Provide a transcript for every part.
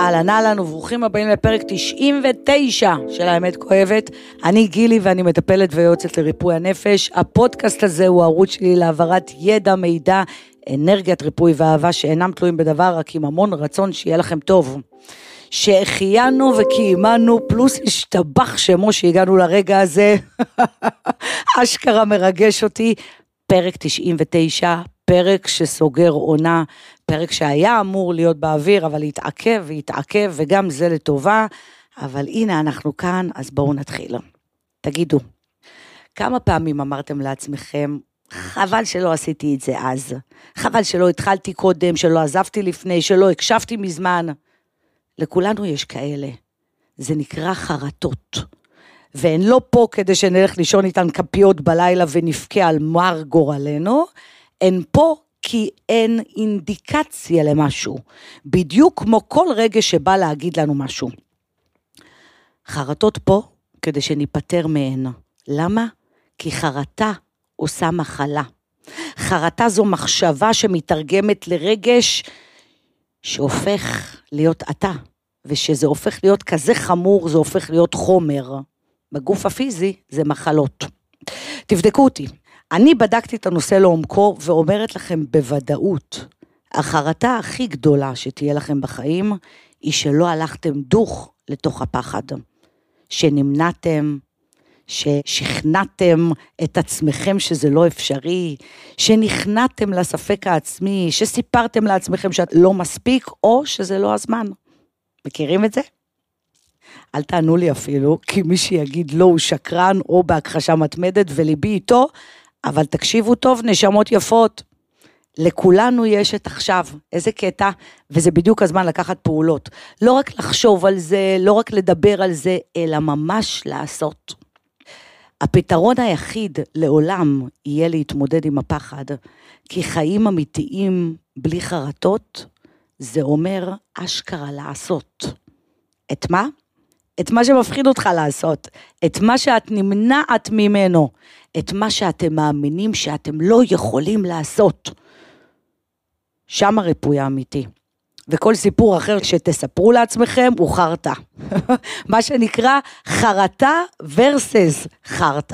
אהלן וברוכים הבאים לפרק 99 של האמת כואבת. אני גילי ואני מטפלת ויועצת לריפוי הנפש. הפודקאסט הזה הוא הערוץ שלי להעברת ידע, מידע, אנרגיית ריפוי ואהבה שאינם תלויים בדבר, רק עם המון רצון שיהיה לכם טוב. שהחיינו וקיימנו, פלוס השתבח שמו שהגענו לרגע הזה. אשכרה מרגש אותי. פרק 99, פרק שסוגר עונה, פרק שהיה אמור להיות באוויר, אבל התעכב, וגם זה לטובה. אבל הנה אנחנו כאן, אז בואו נתחיל. תגידו, כמה פעמים אמרתם לעצמכם, חבל שלא עשיתי את זה אז, חבל שלא התחלתי קודם, שלא עזבתי לפני, שלא הקשבתי מזמן. לכולנו יש כאלה, זה נקרא חרטות, והן לא פה כדי שנלך לישון איתן כפיות בלילה ונפקע על מר גורלנו, הן פה כי אין אינדיקציה למשהו, בדיוק כמו כל רגע שבא להגיד לנו משהו. חרטות פה כדי שניפטר מהן. למה? כי חרטה עושה מחלה. חרטה זו מחשבה שמתרגמת לרגש שהופך להיות אתה, ושזה הופך להיות כזה חמור, זה הופך להיות חומר. בגוף הפיזי זה מחלות. תבדקו אותי. אני בדקתי את הנושא לעומקו ואומרת לכם בוודאות, החרטה הכי גדולה שתהיה לכם בחיים, היא שלא הלכתם דוך לתוך הפחד. שנמנעתם, ששכנעתם את עצמכם שזה לא אפשרי, שנכנעתם לספק העצמי, שסיפרתם לעצמכם שאת לא מספיק, או שזה לא הזמן. מכירים את זה? אל תענו לי אפילו, כי מי שיגיד לא הוא שקרן, או בהכחשה מתמדת, וליבי איתו, אבל תקשיבו טוב, נשמות יפות. לכולנו יש את עכשיו, איזה קטע, וזה בדיוק הזמן לקחת פעולות. לא רק לחשוב על זה, לא רק לדבר על זה, אלא ממש לעשות. הפתרון היחיד לעולם יהיה להתמודד עם הפחד, כי חיים אמיתיים בלי חרטות, זה אומר אשכרה לעשות. את מה? את מה שמפחיד אותך לעשות, את מה שאת נמנעת ממנו, את מה שאתם מאמינים שאתם לא יכולים לעשות. שם הריפוי האמיתי. וכל סיפור אחר שתספרו לעצמכם הוא חרטה. מה שנקרא חרטה versus חרטה.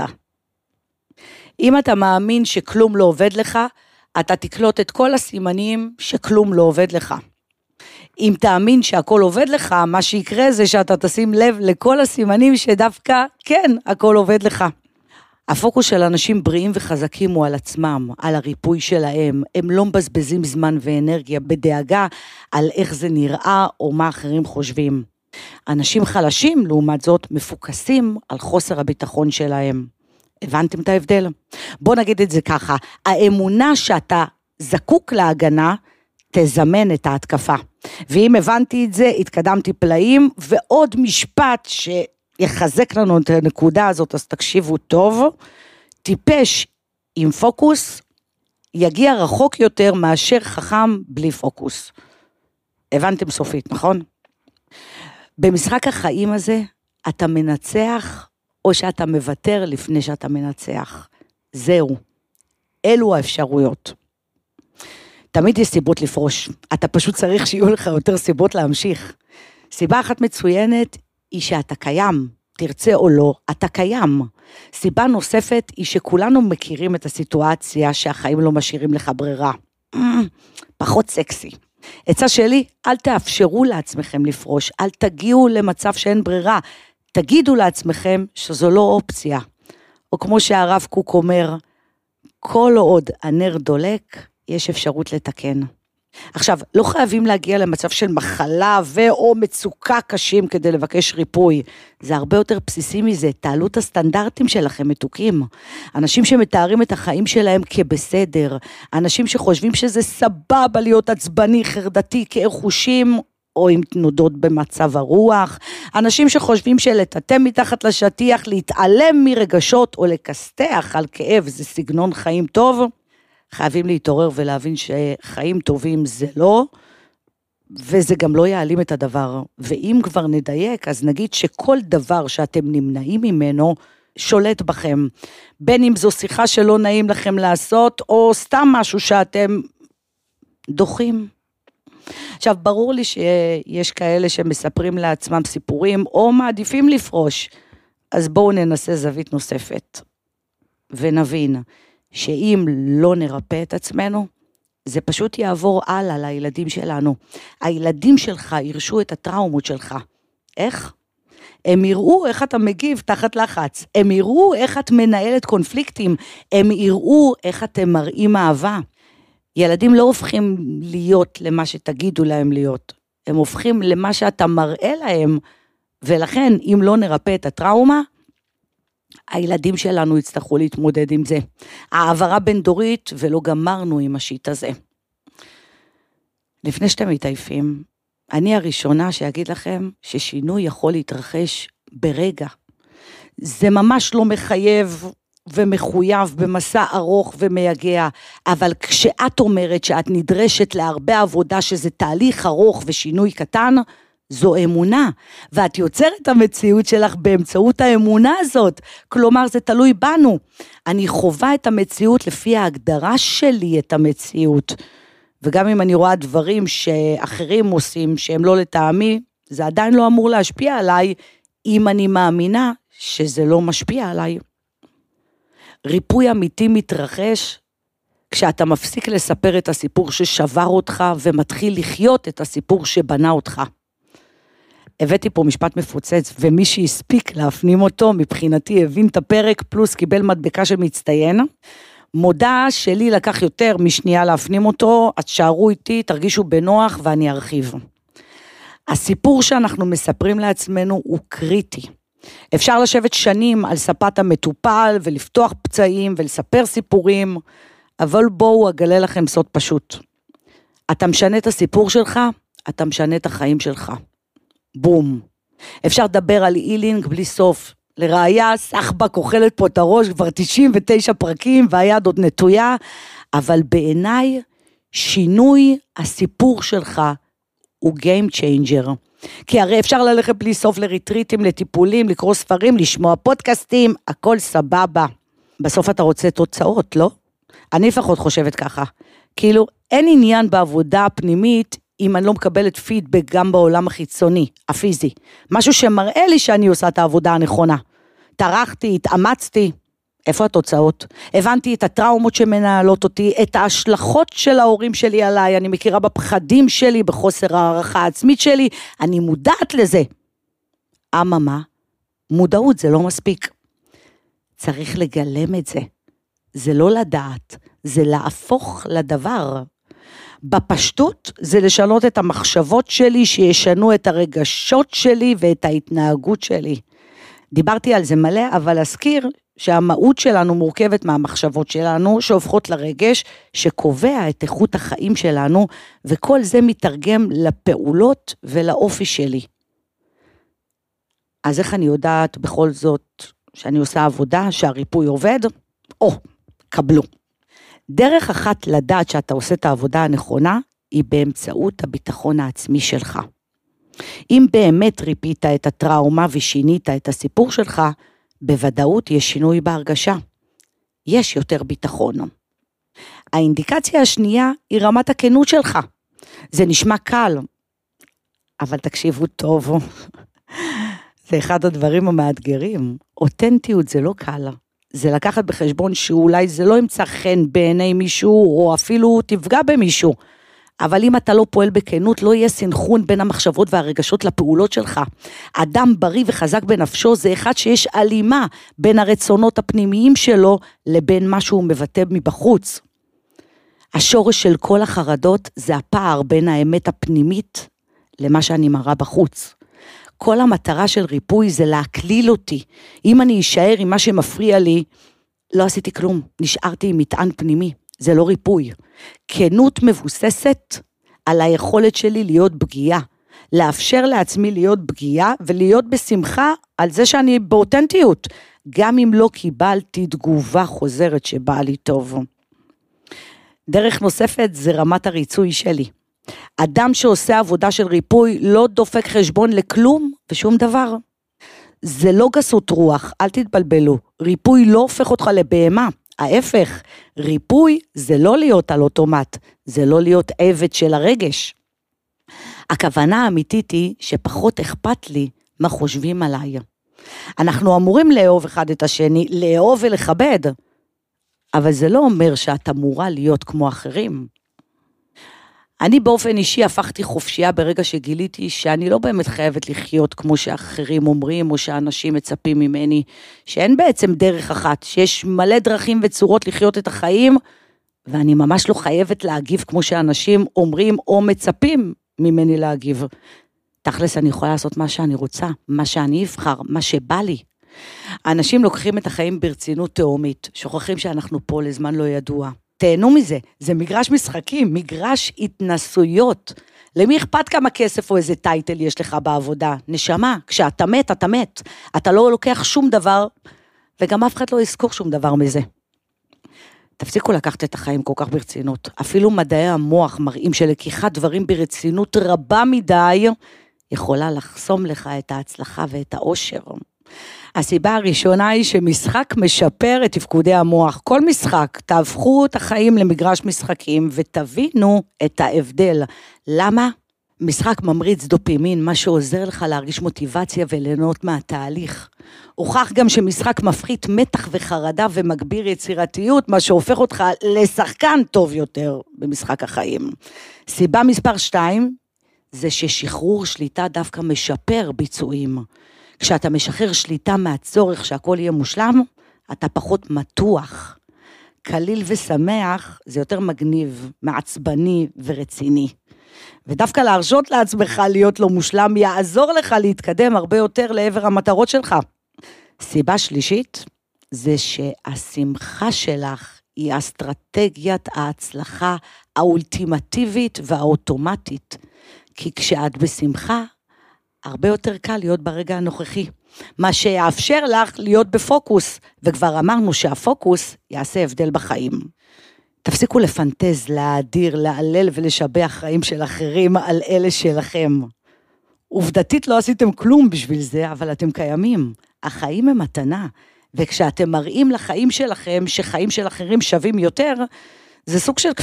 אם אתה מאמין שכלום לא עובד לך, אתה תקלוט את כל הסימנים שכלום לא עובד לך. אם תאמין שהכל עובד לך, מה שיקרה זה שאתה תשים לב לכל הסימנים שדווקא כן, הכל עובד לך. הפוקוס של אנשים בריאים וחזקים הוא על עצמם, על הריפוי שלהם. הם לא מבזבזים זמן ואנרגיה בדאגה על איך זה נראה או מה אחרים חושבים. אנשים חלשים, לעומת זאת, מפוקסים על חוסר הביטחון שלהם. הבנתם את ההבדל? בוא נגיד את זה ככה, האמונה שאתה זקוק להגנה, תזמן את ההתקפה. ואם הבנתי את זה, התקדמתי פלאים, ועוד משפט שיחזק לנו את הנקודה הזאת, אז תקשיבו טוב, טיפש עם פוקוס, יגיע רחוק יותר מאשר חכם בלי פוקוס. הבנתם סופית, נכון? במשחק החיים הזה, אתה מנצח, או שאתה מוותר לפני שאתה מנצח. זהו. אלו האפשרויות. תמיד יש סיבות לפרוש, אתה פשוט צריך שיהיו לך יותר סיבות להמשיך. סיבה אחת מצוינת היא שאתה קיים, תרצה או לא, אתה קיים. סיבה נוספת היא שכולנו מכירים את הסיטואציה שהחיים לא משאירים לך ברירה. פחות סקסי. עצה שלי, אל תאפשרו לעצמכם לפרוש, אל תגיעו למצב שאין ברירה, תגידו לעצמכם שזו לא אופציה. או כמו שהרב קוק אומר, כל עוד הנר דולק, יש אפשרות לתקן. עכשיו, לא חייבים להגיע למצב של מחלה או מצוקה קשים כדי לבקש ריפוי. זה הרבה יותר בסיסי מזה. תעלו את הסטנדרטים שלכם מתוקים. אנשים שמתארים את החיים שלהם כבסדר. אנשים שחושבים שזה סבבה להיות עצבני, חרדתי, כאר חושים, או עם תנודות במצב הרוח. אנשים שחושבים שלטאטא מתחת לשטיח, להתעלם מרגשות או לקסתח על כאב, זה סגנון חיים טוב. חייבים להתעורר ולהבין שחיים טובים זה לא, וזה גם לא יעלים את הדבר. ואם כבר נדייק, אז נגיד שכל דבר שאתם נמנעים ממנו, שולט בכם. בין אם זו שיחה שלא נעים לכם לעשות, או סתם משהו שאתם דוחים. עכשיו, ברור לי שיש כאלה שמספרים לעצמם סיפורים, או מעדיפים לפרוש, אז בואו ננסה זווית נוספת, ונבין שאם לא נרפא את עצמנו, זה פשוט יעבור הלאה לילדים שלנו. הילדים שלך ירשו את הטראומות שלך. איך? הם יראו איך אתה מגיב תחת לחץ, הם יראו איך את מנהלת קונפליקטים, הם יראו איך אתם מראים אהבה. ילדים לא הופכים להיות למה שתגידו להם להיות, הם הופכים למה שאתה מראה להם, ולכן אם לא נרפא את הטראומה, הילדים שלנו יצטרכו להתמודד עם זה. העברה בין דורית ולא גמרנו עם השיט הזה. לפני שאתם מתעייפים, אני הראשונה שיגיד לכם ששינוי יכול להתרחש ברגע. זה ממש לא מחייב ומחויב במסע ארוך ומייגע, אבל כשאת אומרת שאת נדרשת להרבה עבודה שזה תהליך ארוך ושינוי קטן, זו אמונה, ואת יוצרת את המציאות שלך באמצעות האמונה הזאת, כלומר זה תלוי בנו. אני חובה את המציאות לפי ההגדרה שלי את המציאות, וגם אם אני רואה דברים שאחרים עושים שהם לא לטעמי, זה עדיין לא אמור להשפיע עליי, אם אני מאמינה שזה לא משפיע עליי. ריפוי אמיתי מתרחש כשאתה מפסיק לספר את הסיפור ששבר אותך ומתחיל לחיות את הסיפור שבנה אותך. הבאתי פה משפט מפוצץ, ומי שהספיק להפנים אותו, מבחינתי הבין את הפרק, פלוס קיבל מדבקה שמצטיין. מודה שלי לקח יותר משנייה להפנים אותו, אז שערו איתי, תרגישו בנוח ואני ארחיב. הסיפור שאנחנו מספרים לעצמנו הוא קריטי. אפשר לשבת שנים על ספת המטופל ולפתוח פצעים ולספר סיפורים, אבל בואו אגלה לכם סוד פשוט. אתה משנה את הסיפור שלך, אתה משנה את החיים שלך. בום. אפשר לדבר על אילינג בלי סוף. לראיה, סחבק אוכלת פה את הראש, כבר 99 פרקים והיד עוד נטויה, אבל בעיניי שינוי הסיפור שלך הוא game changer. כי הרי אפשר ללכת בלי סוף לריטריטים, לטיפולים, לקרוא ספרים, לשמוע פודקאסטים, הכל סבבה. בסוף אתה רוצה תוצאות, לא? אני לפחות חושבת ככה. כאילו, אין עניין בעבודה הפנימית, אם אני לא מקבלת פידבק גם בעולם החיצוני, הפיזי. משהו שמראה לי שאני עושה את העבודה הנכונה. טרחתי, התאמצתי. איפה התוצאות? הבנתי את הטראומות שמנהלות אותי, את ההשלכות של ההורים שלי עליי, אני מכירה בפחדים שלי, בחוסר הערכה העצמית שלי, אני מודעת לזה. אממה, מודעות זה לא מספיק. צריך לגלם את זה. זה לא לדעת, זה להפוך לדבר. בפשטות זה לשנות את המחשבות שלי, שישנו את הרגשות שלי ואת ההתנהגות שלי. דיברתי על זה מלא, אבל אזכיר שהמהות שלנו מורכבת מהמחשבות שלנו, שהופכות לרגש, שקובע את איכות החיים שלנו, וכל זה מתרגם לפעולות ולאופי שלי. אז איך אני יודעת בכל זאת שאני עושה עבודה, שהריפוי עובד? קבלו. דרך אחת לדעת שאתה עושה את העבודה הנכונה, היא באמצעות הביטחון העצמי שלך. אם באמת ריפית את הטראומה ושינית את הסיפור שלך, בוודאות יש שינוי בהרגשה. יש יותר ביטחון. האינדיקציה השנייה היא רמת הכנות שלך. זה נשמע קל, אבל תקשיבו טוב. זה אחד הדברים המאתגרים. אותנטיות זה לא קל. זה לקחת בחשבון שאולי זה לא ימצא חן בעיני מישהו, או אפילו תפגע במישהו. אבל אם אתה לא פועל בכנות, לא יהיה סנכרון בין המחשבות והרגשות לפעולות שלך. אדם בריא וחזק בנפשו זה אחד שיש הלימה בין הרצונות הפנימיים שלו לבין מה שהוא מבטא מבחוץ. השורש של כל החרדות זה הפער בין האמת הפנימית למה שאני מראה בחוץ. כל המטרה של ריפוי זה להקליל אותי. אם אני אשאר עם מה שמפריע לי, לא עשיתי כלום, נשארתי עם מטען פנימי. זה לא ריפוי. כנות מבוססת על היכולת שלי להיות פגיעה. לאפשר לעצמי להיות פגיעה ולהיות בשמחה על זה שאני באותנטיות. גם אם לא קיבלתי תגובה חוזרת שבאה לי טוב. דרך נוספת זה רמת הריצוי שלי. אדם שעושה עבודה של ריפוי לא דופק חשבון לכלום ושום דבר. זה לא גסות רוח, אל תתבלבלו. ריפוי לא הופך אותך לבהמה. ההפך, ריפוי זה לא להיות על אוטומט, זה לא להיות עבד של הרגש. הכוונה האמיתית היא שפחות אכפת לי מה חושבים עליי. אנחנו אמורים לאהוב אחד את השני, לאהוב ולכבד, אבל זה לא אומר שאת אמורה להיות כמו אחרים. אני באופן אישי הפכתי חופשייה ברגע שגיליתי שאני לא באמת חייבת לחיות כמו שאחרים אומרים, או שאנשים מצפים ממני, שאין בעצם דרך אחת, שיש מלא דרכים וצורות לחיות את החיים, ואני ממש לא חייבת להגיב כמו שאנשים אומרים או מצפים ממני להגיב. תכלס אני יכולה לעשות מה שאני רוצה, מה שאני אבחר, מה שבא לי. האנשים לוקחים את החיים ברצינות תאומית, שוכחים שאנחנו פה לזמן לא ידוע. תהנו מזה, זה מגרש משחקים, מגרש התנסויות. למי אכפת כמה כסף או איזה טייטל יש לך בעבודה? נשמה, כשאתה מת, אתה מת. אתה לא לוקח שום דבר, וגם אף אחד לא יזכור שום דבר מזה. תפסיקו לקחת את החיים כל כך ברצינות. אפילו מדעי המוח מראים שלקיחת דברים ברצינות רבה מדי, יכולה לחסום לך את ההצלחה ואת האושר. הסיבה הראשונה היא שמשחק משפר את תפקודי המוח. כל משחק, תהפכו את החיים למגרש משחקים ותבינו את ההבדל. למה? משחק ממריץ דופימין, מה שעוזר לך להרגיש מוטיבציה וליהנות מהתהליך. הוכח גם שמשחק מפחית מתח וחרדה ומגביר יצירתיות, מה שהופך אותך לשחקן טוב יותר במשחק החיים. סיבה מספר 2, זה ששחרור שליטה דווקא משפר ביצועים. כשאתה משחרר שליטה מהצורך שהכל יהיה מושלם, אתה פחות מתוח. קליל ושמח זה יותר מגניב, מעצבני ורציני. ודווקא להרשות לעצמך להיות לא מושלם, יעזור לך להתקדם הרבה יותר לעבר המטרות שלך. סיבה שלישית, זה שהשמחה שלך היא אסטרטגיית ההצלחה האולטימטיבית והאוטומטית. כי כשאת בשמחה, הרבה יותר קל להיות ברגע הנוכחי. מה שיאפשר לך להיות בפוקוס, וכבר אמרנו שהפוקוס יעשה הבדל בחיים. תפסיקו לפנטז, להאדיר, להעלל ולשבח חיים של אחרים על אלה שלכם. עובדתית לא עשיתם כלום בשביל זה, אבל אתם קיימים. החיים הם מתנה, וכשאתם מראים לחיים שלכם שחיים של אחרים שווים יותר, זה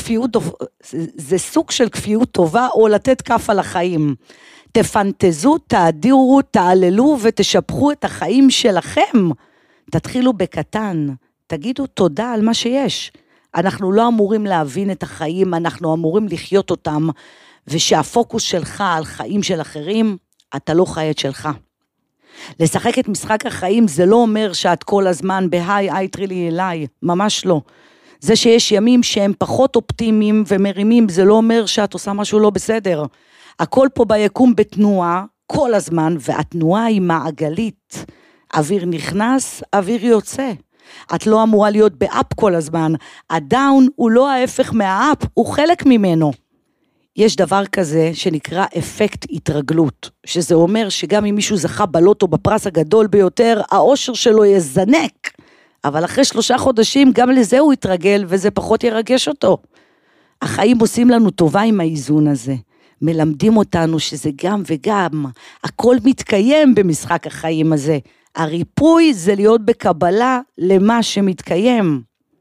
סוג של כפיות טובה או לתת כף על החיים. תפנטזו, תאדירו, תעללו ותשפחו את החיים שלכם. תתחילו בקטן, תגידו תודה על מה שיש. אנחנו לא אמורים להבין את החיים, אנחנו אמורים לחיות אותם, ושהפוקוס שלך על חיים של אחרים, אתה לא חי את שלך. לשחק את משחק החיים זה לא אומר שאת כל הזמן בהיי, טרילי אליי, ממש לא. זה שיש ימים שהם פחות אופטימיים ומרימים, זה לא אומר שאת עושה משהו לא בסדר. הכל פה ביקום בתנועה, כל הזמן, והתנועה היא מעגלית. אוויר נכנס, אוויר יוצא. את לא אמורה להיות באפ כל הזמן. הדאון הוא לא ההפך מהאפ, הוא חלק ממנו. יש דבר כזה שנקרא אפקט התרגלות, שזה אומר שגם אם מישהו זכה בלוטו בפרס הגדול ביותר, האושר שלו יזנק. אבל אחרי 3 חודשים גם לזה הוא יתרגל, וזה פחות ירגש אותו. החיים עושים לנו טובה עם האיזון הזה. מלמדים אותנו שזה גם וגם. הכל מתקיים במשחק החיים הזה. הריפוי זה להיות בקבלה למה שמתקיים.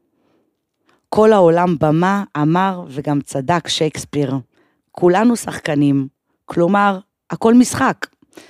כל העולם במה אמר וגם צדק שייקספיר. כולנו שחקנים. כלומר, הכל משחק.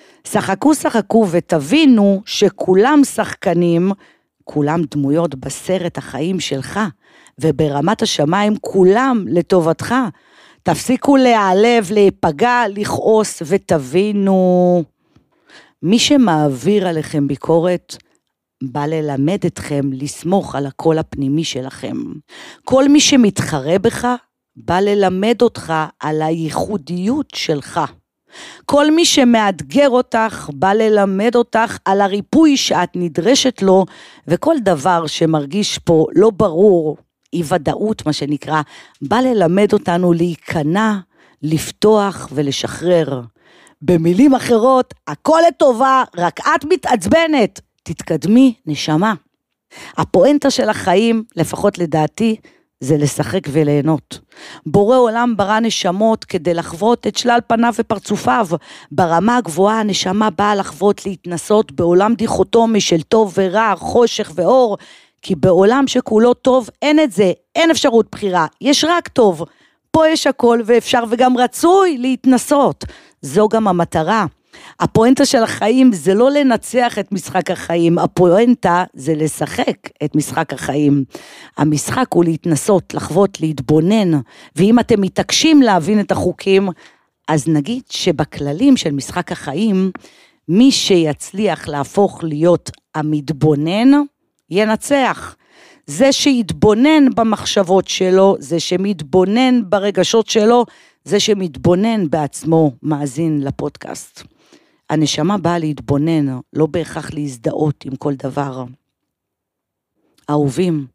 שחקו ותבינו שכולם שחקנים, כולם דמויות בסרט החיים שלך, וברמת השמיים כולם לטובתך. תפסיקו להיעלב, להיפגע, לכעוס, ותבינו, מי שמעביר עליכם ביקורת, בא ללמד אתכם לסמוך על הקול הפנימי שלכם. כל מי שמתחרה בך, בא ללמד אותך על הייחודיות שלך. כל מי שמאתגר אותך, בא ללמד אותך על הריפוי שאת נדרשת לו, וכל דבר שמרגיש פה לא ברור, אי ודאות מה שנקרא, בא ללמד אותנו להיכנע, לפתוח ולשחרר. במילים אחרות, הכל לטובה, רק את מתעצבנת, תתקדמי נשמה. הפואנטה של החיים, לפחות לדעתי, זה לשחק וליהנות. בורא עולם ברא נשמות כדי לחוות את שלל פניו ופרצופיו. ברמה הגבוהה הנשמה באה לחוות להתנסות בעולם דיכוטומי של טוב ורע, חושך ואור, כי בעולם שכולו טוב אין את זה, אין אפשרות בחירה, יש רק טוב. פה יש הכל ואפשר וגם רצוי להתנסות. זו גם המטרה. הפואנטה של החיים זה לא לנצח את משחק החיים, הפואנטה זה לשחק את משחק החיים. המשחק הוא להתנסות, לחוות, להתבונן, ואם אתם מתעקשים להבין את החוקים, אז נגיד שבכללים של משחק החיים, מי שיצליח להפוך להיות המתבונן, ינצח. זה שיתבונן במחשבות שלו, זה שמתבונן ברגשות שלו, זה שמתבונן בעצמו מאזין לפודקאסט. הנשמה באה להתבונן, לא בהכרח להזדהות עם כל דבר. אהובים,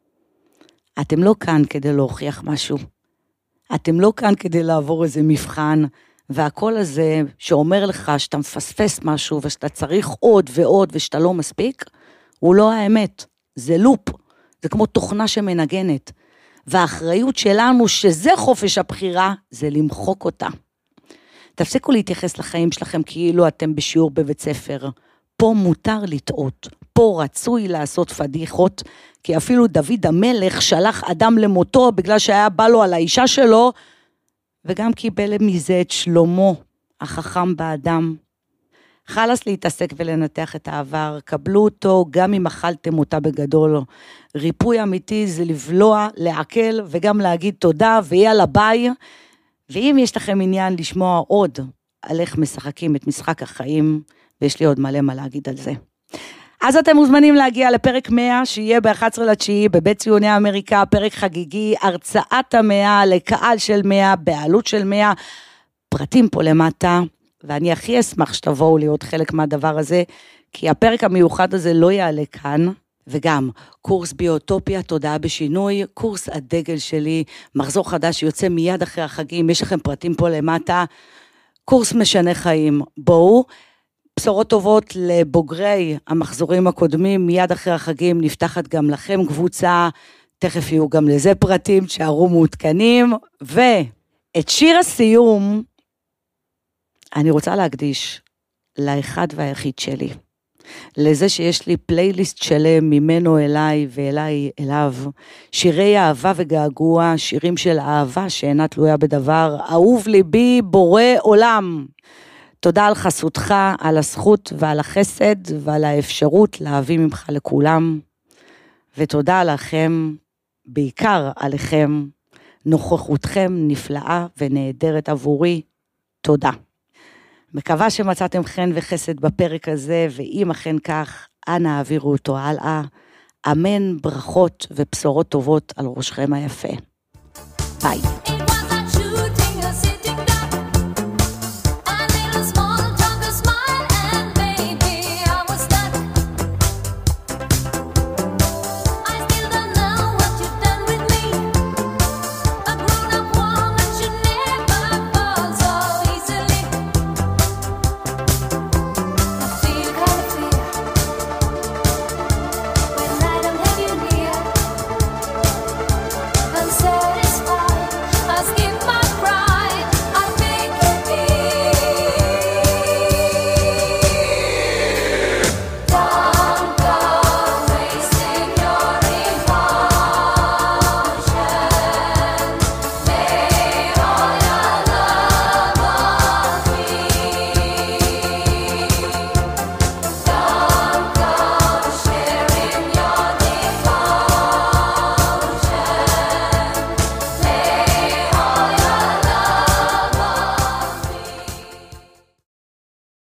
אתם לא כאן כדי להוכיח משהו. אתם לא כאן כדי לעבור איזה מבחן, והכל הזה שאומר לך שאתה מפספס משהו, ושאתה צריך עוד ועוד, ושאתה לא מספיק, הוא לא האמת. זה לופ. זה כמו תוכנה שמנגנת. והאחריות שלנו, שזה חופש הבחירה, זה למחוק אותה. תפסיקו להתייחס לחיים שלכם כאילו אתם בשיעור בבית ספר. פה מותר לטעות. פה רצוי לעשות פדיחות, כי אפילו דוד המלך שלח אדם למותו, בגלל שהיה בא לו על האישה שלו, וגם קיבל מזה את שלמה, החכם באדם. חלס להתעסק ולנתח את העבר, קבלו אותו גם אם אכלתם אותה בגדול. ריפוי אמיתי זה לבלוע, לעכל וגם להגיד תודה ויאללה ביי. ואם יש לכם עניין לשמוע עוד על איך משחקים את משחק החיים, ויש לי עוד מלא מה להגיד על זה. אז אתם מוזמנים להגיע לפרק 100, שיהיה ב-11/9 בבית ציוני אמריקה, פרק חגיגי, הרצאת 100 לקהל של 100, בעלות של 100, פרטים פה למטה, ואני הכי אשמח שתבואו להיות חלק מהדבר הזה, כי הפרק המיוחד הזה לא יעלה כאן, וגם קורס ביוטופיה, תודעה בשינוי, קורס הדגל שלי, מחזור חדש שיוצא מיד אחרי החגים, יש לכם פרטים פה למטה, קורס משנה חיים, בואו, בשורות טובות לבוגרי המחזורים הקודמים, מיד אחרי החגים נפתחת גם לכם קבוצה, תכף יהיו גם לזה פרטים, תשארו מעודכנים, ואת שיר הסיום, אני רוצה להקדיש לאחד והיחיד שלי, לזה שיש לי פלייליסט שלם ממנו אליי ואליי אליו, שירי אהבה וגעגוע, שירים של אהבה שאינה תלויה בדבר, אהוב ליבי בורא עולם. תודה על חסותך, על הזכות ועל החסד ועל האפשרות להביא ממך לכולם, ותודה לכם, בעיקר עליכם, נוכחותכם נפלאה ונהדרת עבורי, תודה. מקווה שמצאתם חן וחסד בפרק הזה, ואם אכן כך, אנא העבירו אותו הלאה. אמן, ברכות ובשורות טובות על ראשכם היפה. ביי.